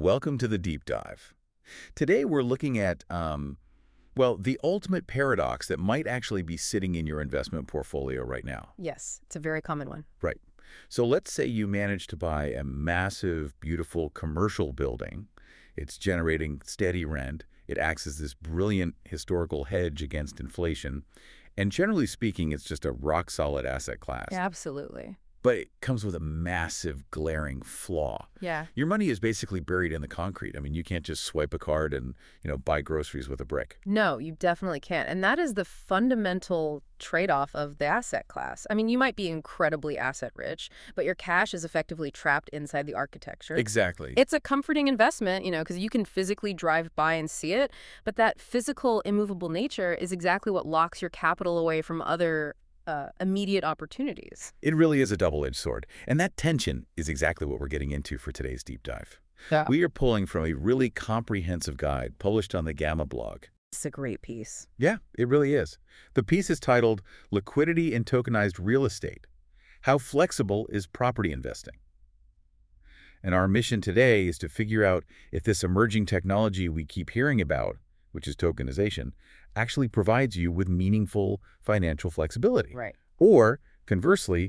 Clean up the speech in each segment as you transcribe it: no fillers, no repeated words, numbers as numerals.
welcome to the deep dive. Today we're looking at, well, the ultimate paradox that might actually be sitting in your investment portfolio right now. Yes, it's a very common one. Right. So let's say you manage to buy a massive, beautiful commercial building. It's generating steady rent. It acts as this brilliant historical hedge against inflation. And generally speaking, it's just a rock-solid asset class. Yeah, absolutely. But it comes with a massive, glaring flaw. Yeah. Your money is basically buried in the concrete. I mean, you can't just swipe a card and, buy groceries with a brick. No, you definitely can't. And that is the fundamental trade-off of the asset class. I mean, you might be incredibly asset rich, but your cash is effectively trapped inside the architecture. Exactly. It's a comforting investment, because you can physically drive by and see it. But that physical, immovable nature is exactly what locks your capital away from other immediate opportunities. It really is a double-edged sword. And that tension is exactly what we're getting into for today's deep dive. Yeah. We are pulling from a really comprehensive guide published on the Gamma blog. It's a great piece. Yeah, it really is. The piece is titled Liquidity in Tokenized Real Estate: How Flexible is Property Investing? And our mission today is to figure out if this emerging technology we keep hearing about, which is tokenization, actually provides you with meaningful financial flexibility. Right. Or, conversely,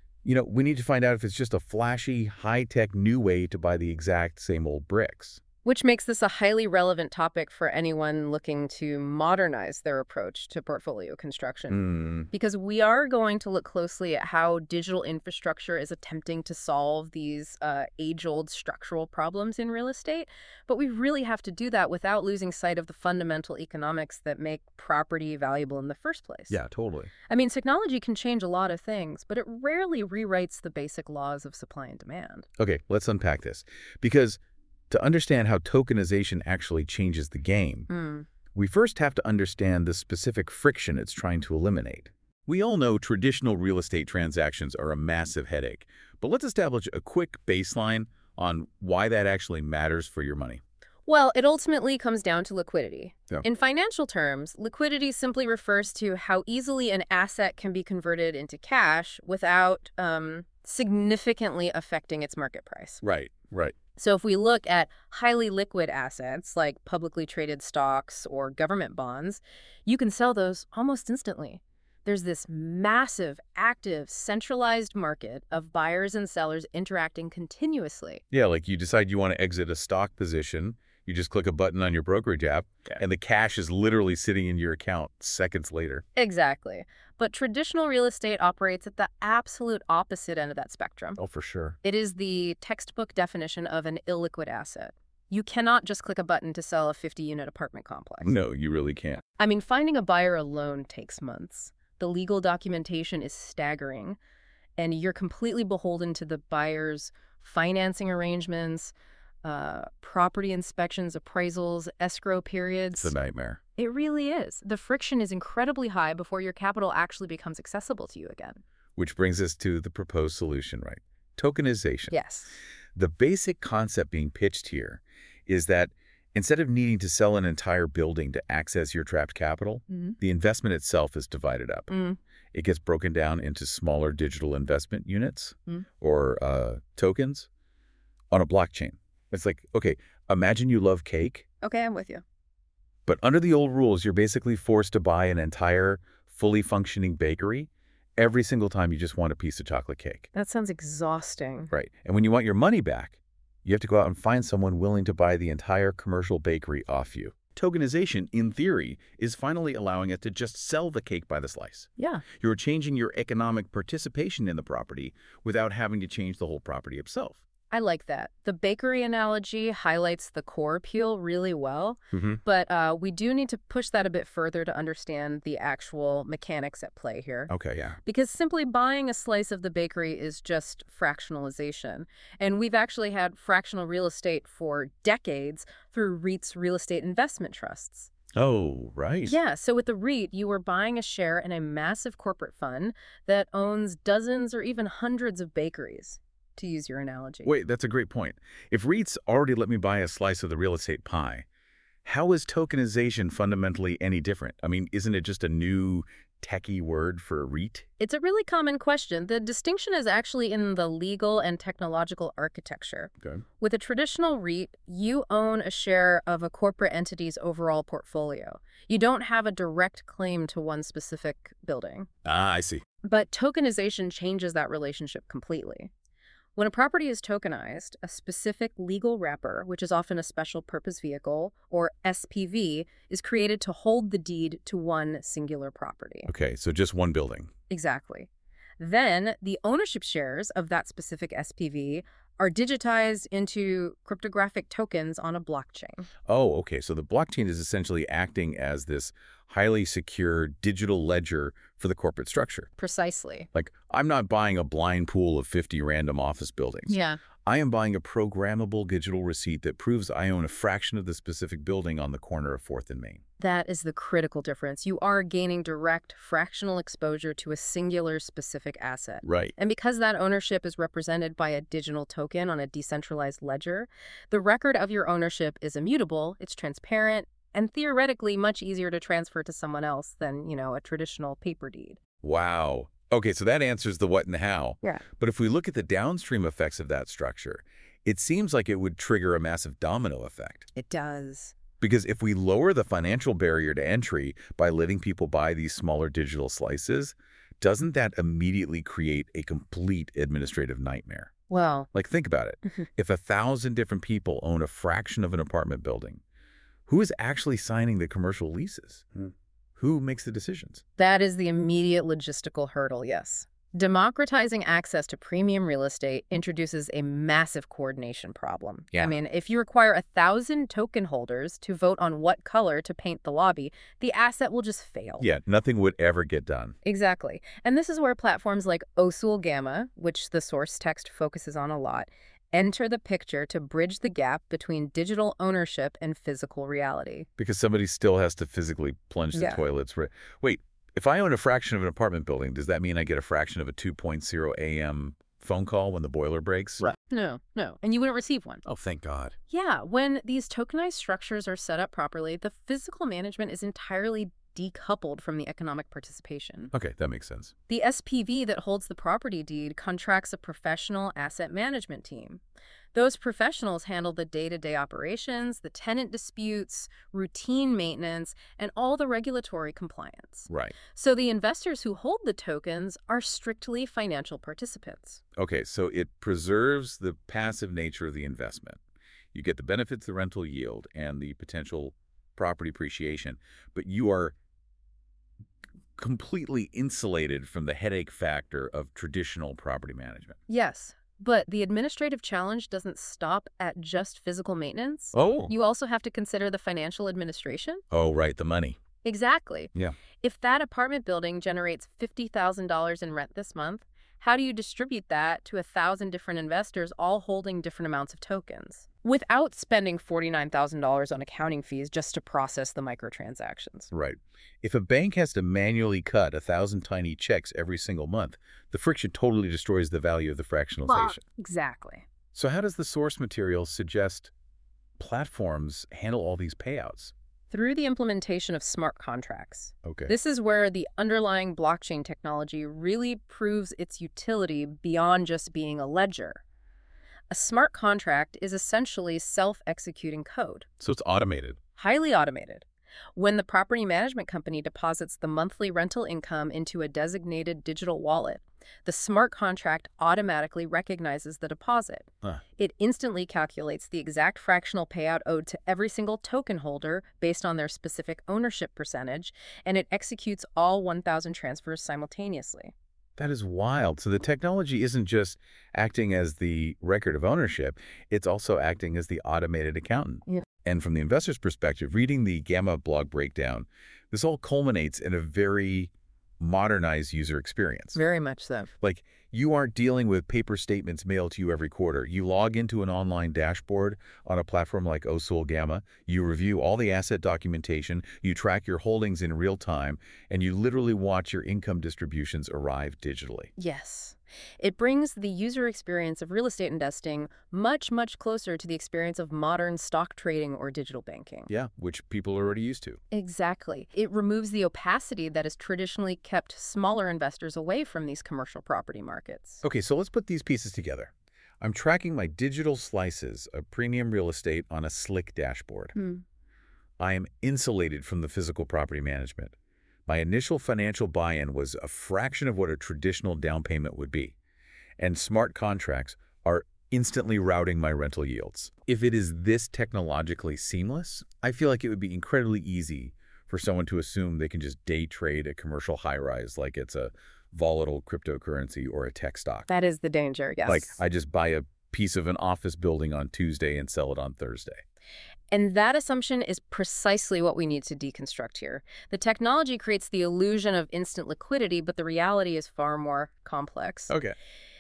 we need to find out if it's just a flashy, high-tech new way to buy the exact same old bricks. Which makes this a highly relevant topic for anyone looking to modernize their approach to portfolio construction. Because we are going to look closely at how digital infrastructure is attempting to solve these age-old structural problems in real estate. But we really have to do that without losing sight of the fundamental economics that make property valuable in the first place. Yeah, totally. I mean, technology can change a lot of things, but it rarely rewrites the basic laws of supply and demand. Okay, let's unpack this. Because to understand how tokenization actually changes the game, we first have to understand the specific friction it's trying to eliminate. We all know traditional real estate transactions are a massive headache, but let's establish a quick baseline on why that actually matters for your money. Well, it ultimately comes down to liquidity. Yeah. In financial terms, liquidity simply refers to how easily an asset can be converted into cash without significantly affecting its market price. Right. So if we look at highly liquid assets like publicly traded stocks or government bonds, you can sell those almost instantly. There's this massive, active, centralized market of buyers and sellers interacting continuously. Yeah, like you decide you want to exit a stock position, you just click a button on your brokerage app, and the cash is literally sitting in your account seconds later. Exactly. But traditional real estate operates at the absolute opposite end of that spectrum. Oh, for sure. It is the textbook definition of an illiquid asset. You cannot just click a button to sell a 50-unit apartment complex. No, you really can't. I mean, finding a buyer alone takes months. The legal documentation is staggering, and you're completely beholden to the buyer's financing arrangements, property inspections, appraisals, escrow periods. It's a nightmare. It really is. The friction is incredibly high before your capital actually becomes accessible to you again. Which brings us to the proposed solution, right? Tokenization. Yes. The basic concept being pitched here is that instead of needing to sell an entire building to access your trapped capital, the investment itself is divided up. It gets broken down into smaller digital investment units or tokens on a blockchain. It's like, okay, imagine you love cake. Okay, I'm with you. But under the old rules, you're basically forced to buy an entire, fully functioning bakery every single time you just want a piece of chocolate cake. That sounds exhausting. Right. And when you want your money back, you have to go out and find someone willing to buy the entire commercial bakery off you. Tokenization, in theory, is finally allowing it to just sell the cake by the slice. Yeah. You're changing your economic participation in the property without having to change the whole property itself. I like that. The bakery analogy highlights the core appeal really well, but we do need to push that a bit further to understand the actual mechanics at play here. Okay, yeah. Because simply buying a slice of the bakery is just fractionalization. And we've actually had fractional real estate for decades through REITs, real estate investment trusts. Oh, right. Yeah, so with the REIT, you were buying a share in a massive corporate fund that owns dozens or even hundreds of bakeries, to use your analogy. Wait, that's a great point. If REITs already let me buy a slice of the real estate pie, how is tokenization fundamentally any different? I mean, isn't it just a new techie word for a REIT? It's a really common question. The distinction is actually in the legal and technological architecture. Okay. With a traditional REIT, you own a share of a corporate entity's overall portfolio. You don't have a direct claim to one specific building. Ah, I see. But tokenization changes that relationship completely. When a property is tokenized, a specific legal wrapper, which is often a special purpose vehicle, or SPV, is created to hold the deed to one singular property. Okay, so just one building. Exactly. Then the ownership shares of that specific SPV are digitized into cryptographic tokens on a blockchain. Oh, okay. So the blockchain is essentially acting as this highly secure digital ledger for the corporate structure. Precisely. Like, I'm not buying a blind pool of 50 random office buildings. Yeah. I am buying a programmable digital receipt that proves I own a fraction of the specific building on the corner of 4th and Main. That is the critical difference. You are gaining direct fractional exposure to a singular specific asset. Right. And because that ownership is represented by a digital token on a decentralized ledger, the record of your ownership is immutable, it's transparent, and theoretically much easier to transfer to someone else than, a traditional paper deed. Wow. Okay, so that answers the what and the how. Yeah. But if we look at the downstream effects of that structure, it seems like it would trigger a massive domino effect. It does. Because if we lower the financial barrier to entry by letting people buy these smaller digital slices, doesn't that immediately create a complete administrative nightmare? Well, Like, think about it. If 1,000 different people own a fraction of an apartment building, who is actually signing the commercial leases? Who makes the decisions? that is the immediate logistical hurdle, yes. Democratizing access to premium real estate introduces a massive coordination problem. Yeah. I mean, if you require 1,000 token holders to vote on what color to paint the lobby, the asset will just fail. Yeah, nothing would ever get done. Exactly. And this is where platforms like Osul Gamma, which the source text focuses on a lot, enter the picture to bridge the gap between digital ownership and physical reality. Because somebody still has to physically plunge the Yeah. toilets. Wait, if I own a fraction of an apartment building, does that mean I get a fraction of a 2.0 a.m. phone call when the boiler breaks? Right. No. And you wouldn't receive one. Oh, thank God. Yeah, when these tokenized structures are set up properly, the physical management is entirely decoupled from the economic participation. Okay, that makes sense. The SPV that holds the property deed contracts a professional asset management team. Those professionals handle the day-to-day operations, the tenant disputes, routine maintenance, and all the regulatory compliance. Right. So the investors who hold the tokens are strictly financial participants. Okay, so it preserves the passive nature of the investment. You get the benefits, the rental yield, and the potential property appreciation, but you are completely insulated from the headache factor of traditional property management. Yes, but the administrative challenge doesn't stop at just physical maintenance. Oh. You also have to consider the financial administration. Oh, right, the money. Exactly. Yeah. If that apartment building generates $50,000 in rent this month, how do you distribute that to 1,000 different investors all holding different amounts of tokens without spending $49,000 on accounting fees just to process the microtransactions? Right. If a bank has to manually cut 1,000 tiny checks every single month, the friction totally destroys the value of the fractionalization. Exactly. So how does the source material suggest platforms handle all these payouts? Through the implementation of smart contracts. Okay. This is where the underlying blockchain technology really proves its utility beyond just being a ledger. A smart contract is essentially self-executing code, So it's automated. highly automated. When the property management company deposits the monthly rental income into a designated digital wallet, the smart contract automatically recognizes the deposit. Huh. It instantly calculates the exact fractional payout owed to every single token holder based on their specific ownership percentage, and it executes all 1,000 transfers simultaneously. That is wild. So the technology isn't just acting as the record of ownership, it's also acting as the automated accountant. Yeah. And from the investor's perspective, reading the Gamma blog breakdown, this all culminates in a very modernized user experience. Very much so. Like, you aren't dealing with paper statements mailed to you every quarter. You log into an online dashboard on a platform like Osul Gamma, you review all the asset documentation, you track your holdings in real time, and you literally watch your income distributions arrive digitally. Yes. It brings the user experience of real estate investing much, much closer to the experience of modern stock trading or digital banking. Yeah, which people are already used to. Exactly. It removes the opacity that has traditionally kept smaller investors away from these commercial property markets. Okay, so let's put these pieces together. I'm tracking my digital slices of premium real estate on a slick dashboard. I am insulated from the physical property management. My initial financial buy-in was a fraction of what a traditional down payment would be. And smart contracts are instantly routing my rental yields. If it is this technologically seamless, I feel like it would be incredibly easy for someone to assume they can just day trade a commercial high-rise like it's a volatile cryptocurrency or a tech stock. That is the danger, yes. Like I just buy a piece of an office building on Tuesday and sell it on Thursday. And that assumption is precisely what we need to deconstruct here. The technology creates the illusion of instant liquidity, but the reality is far more complex. Okay.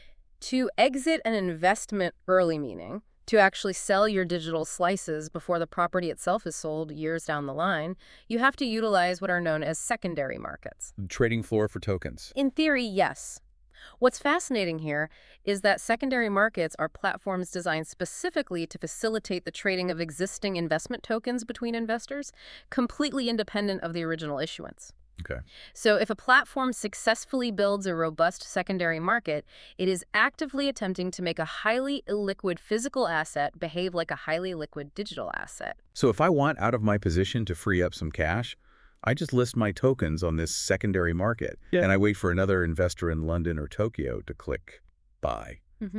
To exit an investment early, meaning to actually sell your digital slices before the property itself is sold years down the line, you have to utilize what are known as secondary markets. Trading floor for tokens. In theory, yes. What's fascinating here is that secondary markets are platforms designed specifically to facilitate the trading of existing investment tokens between investors, completely independent of the original issuance. Okay. So if a platform successfully builds a robust secondary market, it is actively attempting to make a highly illiquid physical asset behave like a highly liquid digital asset. So if I want out of my position to free up some cash, I just list my tokens on this secondary market, and I wait for another investor in London or Tokyo to click buy.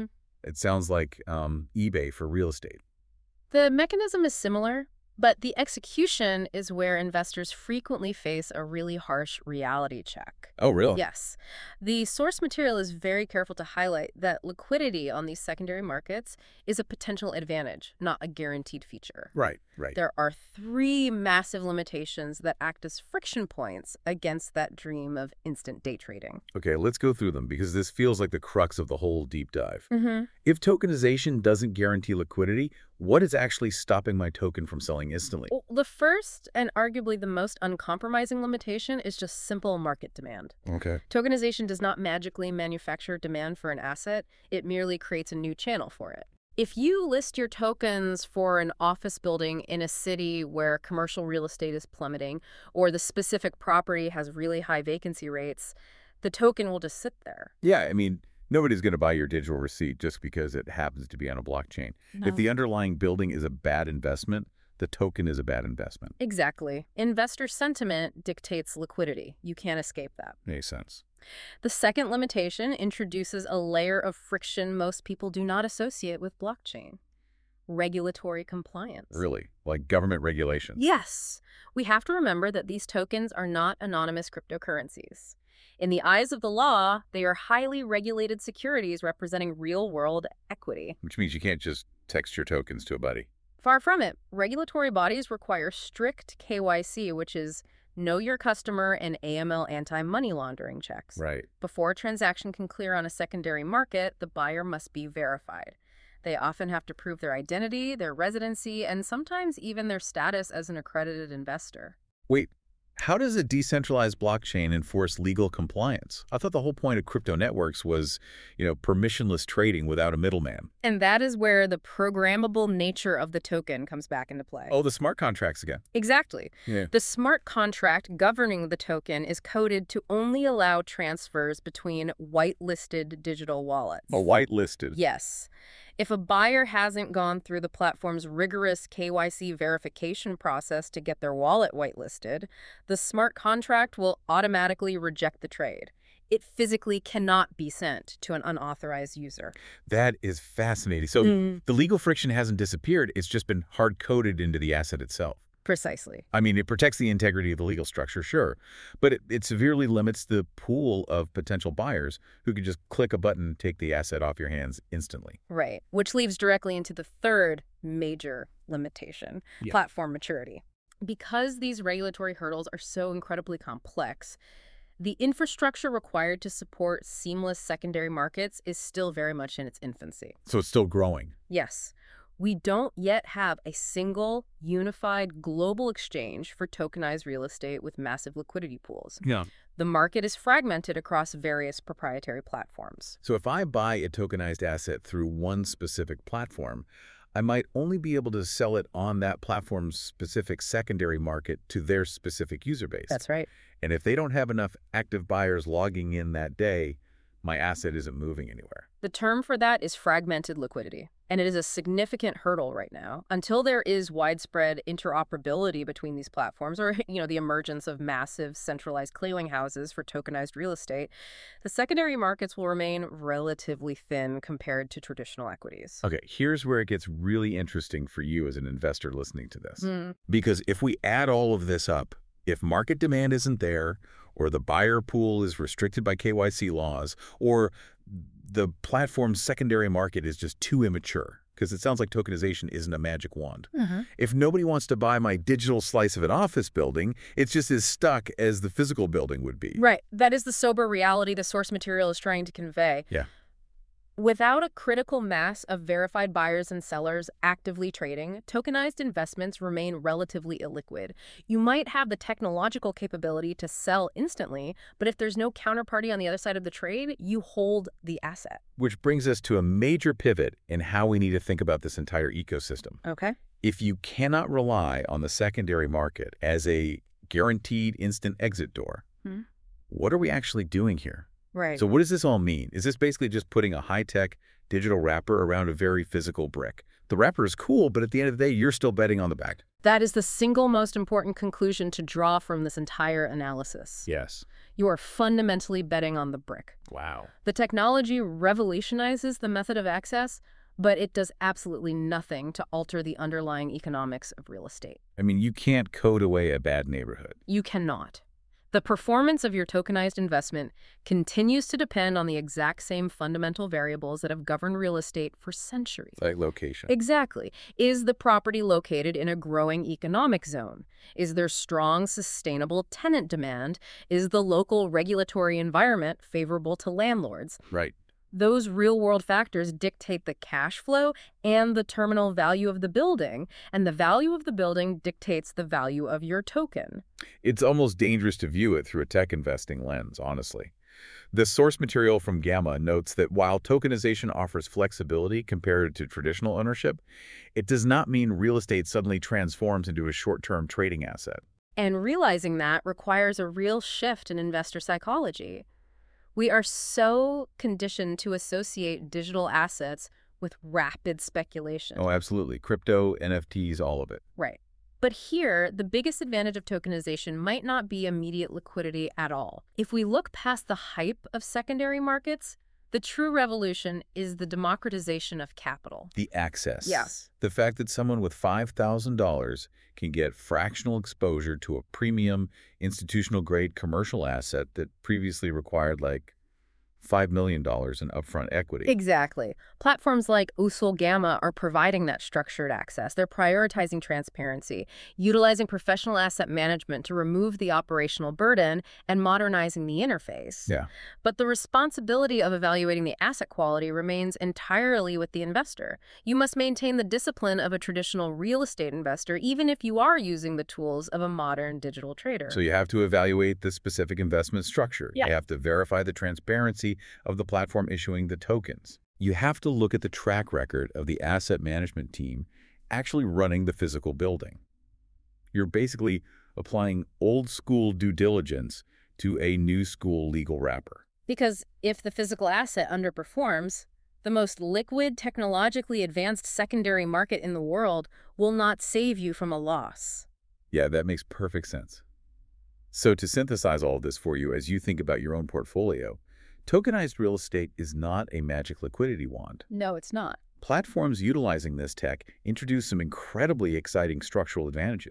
It sounds like eBay for real estate. The mechanism is similar, but the execution is where investors frequently face a really harsh reality check. Oh, really? Yes. The source material is very careful to highlight that liquidity on these secondary markets is a potential advantage, not a guaranteed feature. Right. There are 3 massive limitations that act as friction points against that dream of instant day trading. Okay, let's go through them because this feels like the crux of the whole deep dive. If tokenization doesn't guarantee liquidity, what is actually stopping my token from selling instantly? Well, the first and arguably the most uncompromising limitation is just simple market demand. Okay. Tokenization does not magically manufacture demand for an asset. It merely creates a new channel for it. If you list your tokens for an office building in a city where commercial real estate is plummeting, or the specific property has really high vacancy rates, the token will just sit there. Yeah, I mean, nobody's going to buy your digital receipt just because it happens to be on a blockchain. No. If the underlying building is a bad investment, the token is a bad investment. Exactly. Investor sentiment dictates liquidity. You can't escape that. Makes sense. The second limitation introduces a layer of friction most people do not associate with blockchain: regulatory compliance. Really? Like government regulations? Yes. We have to remember that these tokens are not anonymous cryptocurrencies. In the eyes of the law, they are highly regulated securities representing real-world equity. Which means you can't just text your tokens to a buddy. Far from it. Regulatory bodies require strict KYC, which is Know Your Customer and AML anti-money laundering checks. Right. Before a transaction can clear on a secondary market, the buyer must be verified. They often have to prove their identity, their residency, and sometimes even their status as an accredited investor. Wait, how does a decentralized blockchain enforce legal compliance? I thought the whole point of crypto networks was, permissionless trading without a middleman. And that is where the programmable nature of the token comes back into play. Oh, the smart contracts again. Exactly. Yeah. The smart contract governing the token is coded to only allow transfers between whitelisted digital wallets. Oh, whitelisted. Yes. If a buyer hasn't gone through the platform's rigorous KYC verification process to get their wallet whitelisted, the smart contract will automatically reject the trade. It physically cannot be sent to an unauthorized user. That is fascinating. So the legal friction hasn't disappeared. It's just been hard-coded into the asset itself. Precisely. I mean, it protects the integrity of the legal structure, sure, but it severely limits the pool of potential buyers who can just click a button and take the asset off your hands instantly. Right, which leads directly into the third major limitation, platform maturity. Because these regulatory hurdles are so incredibly complex, the infrastructure required to support seamless secondary markets is still very much in its infancy. So it's still growing. Yes. We don't yet have a single, unified global exchange for tokenized real estate with massive liquidity pools. Yeah. The market is fragmented across various proprietary platforms. So if I buy a tokenized asset through one specific platform, I might only be able to sell it on that platform's specific secondary market to their specific user base. That's right. And if they don't have enough active buyers logging in that day, my asset isn't moving anywhere. The term for that is fragmented liquidity, and it is a significant hurdle right now. Until there is widespread interoperability between these platforms or, the emergence of massive centralized clearinghouses for tokenized real estate, the secondary markets will remain relatively thin compared to traditional equities. Okay, here's where it gets really interesting for you as an investor listening to this. Because if we add all of this up, if market demand isn't there, or the buyer pool is restricted by KYC laws, or the platform's secondary market is just too immature, because it sounds like tokenization isn't a magic wand. If nobody wants to buy my digital slice of an office building, it's just as stuck as the physical building would be. Right. That is the sober reality the source material is trying to convey. Yeah. Without a critical mass of verified buyers and sellers actively trading, tokenized investments remain relatively illiquid. You might have the technological capability to sell instantly, but if there's no counterparty on the other side of the trade, you hold the asset. Which brings us to a major pivot in how we need to think about this entire ecosystem. Okay. If you cannot rely on the secondary market as a guaranteed instant exit door, what are we actually doing here? Right. So what does this all mean? Is this basically just putting a high-tech digital wrapper around a very physical brick? The wrapper is cool, but at the end of the day, you're still betting on the back. That is the single most important conclusion to draw from this entire analysis. Yes. You are fundamentally betting on the brick. Wow. The technology revolutionizes the method of access, but it does absolutely nothing to alter the underlying economics of real estate. I mean, you can't code away a bad neighborhood. You cannot. The performance of your tokenized investment continues to depend on the exact same fundamental variables that have governed real estate for centuries. Like location. Exactly. Is the property located in a growing economic zone? Is there strong, sustainable tenant demand? Is the local regulatory environment favorable to landlords? Right. Those real-world factors dictate the cash flow and the terminal value of the building, and the value of the building dictates the value of your token. It's almost dangerous to view it through a tech investing lens, honestly. The source material from Gamma notes that while tokenization offers flexibility compared to traditional ownership, it does not mean real estate suddenly transforms into a short-term trading asset. And realizing that requires a real shift in investor psychology. We are so conditioned to associate digital assets with rapid speculation. Oh, absolutely. Crypto, NFTs, all of it. Right. But here, the biggest advantage of tokenization might not be immediate liquidity at all. If we look past the hype of secondary markets, the true revolution is the democratization of capital. The access. Yes. The fact that someone with $5,000 can get fractional exposure to a premium institutional-grade commercial asset that previously required like $5 million in upfront equity. Exactly. Platforms like Usul Gamma are providing that structured access. They're prioritizing transparency, utilizing professional asset management to remove the operational burden, and modernizing the interface. Yeah. But the responsibility of evaluating the asset quality remains entirely with the investor. You must maintain the discipline of a traditional real estate investor, even if you are using the tools of a modern digital trader. So you have to evaluate the specific investment structure. Yeah. You have to verify the transparency of the platform issuing the tokens. You have to look at the track record of the asset management team actually running the physical building. You're basically applying old school due diligence to a new school legal wrapper. Because if the physical asset underperforms, the most liquid, technologically advanced secondary market in the world will not save you from a loss. Yeah, that makes perfect sense. So to synthesize all of this for you as you think about your own portfolio, tokenized real estate is not a magic liquidity wand. No, it's not. Platforms utilizing this tech introduce some incredibly exciting structural advantages.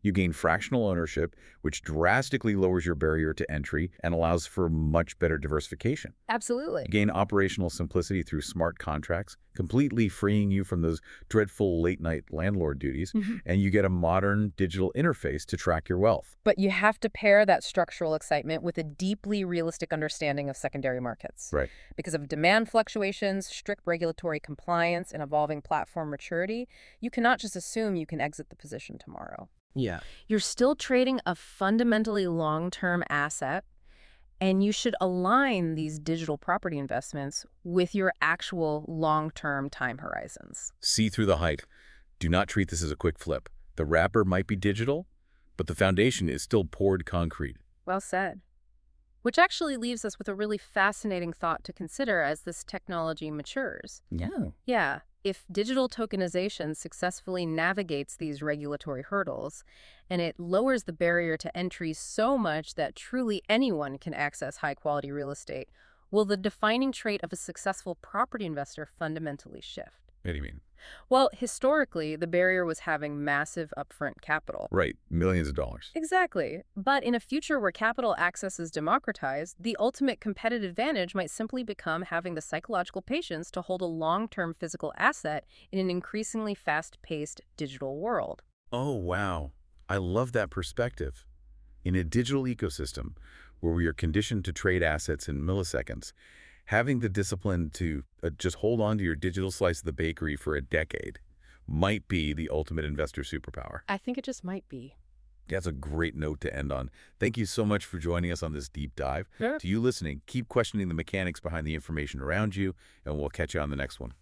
You gain fractional ownership, which drastically lowers your barrier to entry and allows for much better diversification. Absolutely. You gain operational simplicity through smart contracts, completely freeing you from those dreadful late-night landlord duties, and you get a modern digital interface to track your wealth. But you have to pair that structural excitement with a deeply realistic understanding of secondary markets. Right. Because of demand fluctuations, strict regulatory compliance, and evolving platform maturity, you cannot just assume you can exit the position tomorrow. Yeah. You're still trading a fundamentally long-term asset, and you should align these digital property investments with your actual long-term time horizons. See through the hype. Do not treat this as a quick flip. The wrapper might be digital, but the foundation is still poured concrete. Well said. Which actually leaves us with a really fascinating thought to consider as this technology matures. Yeah. Yeah, if digital tokenization successfully navigates these regulatory hurdles, and it lowers the barrier to entry so much that truly anyone can access high-quality real estate, will the defining trait of a successful property investor fundamentally shift? What do you mean? Well, historically, the barrier was having massive upfront capital. Right, millions of dollars. Exactly. But in a future where capital access is democratized, the ultimate competitive advantage might simply become having the psychological patience to hold a long-term physical asset in an increasingly fast-paced digital world. Oh, wow. I love that perspective. In a digital ecosystem where we are conditioned to trade assets in milliseconds, having the discipline to just hold on to your digital slice of the bakery for a decade might be the ultimate investor superpower. I think it just might be. That's a great note to end on. Thank you so much for joining us on this deep dive. Sure. To you listening, keep questioning the mechanics behind the information around you, and we'll catch you on the next one.